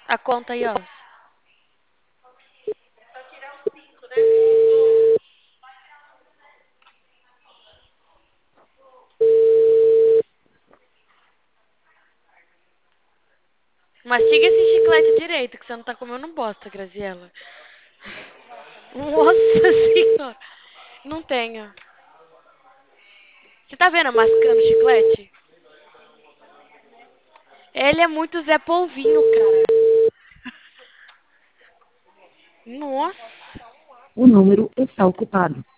A conta aí, ó. Mastiga esse chiclete direito, que você não tá comendo bosta, Graziela. Nossa senhora. Não tenho. Você tá vendo eu mascando chiclete? Ele é muito Zé Polvinho, cara. Nossa. O número está ocupado.